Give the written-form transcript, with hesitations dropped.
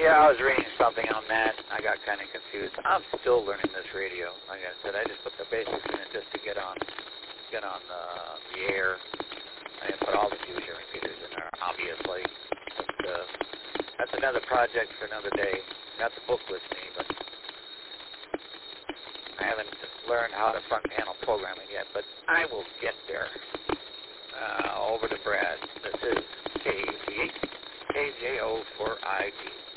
Yeah, I was reading something on that. I got kind of confused. I'm still learning this radio. Like I said, I just put the basics in it just to get on the air. I didn't put all the future repeaters in there, obviously. But, that's another project for another day. Got the book with me, but I haven't learned how to front panel program it yet. But I will get there. Over to Brad. This is KJO for ID.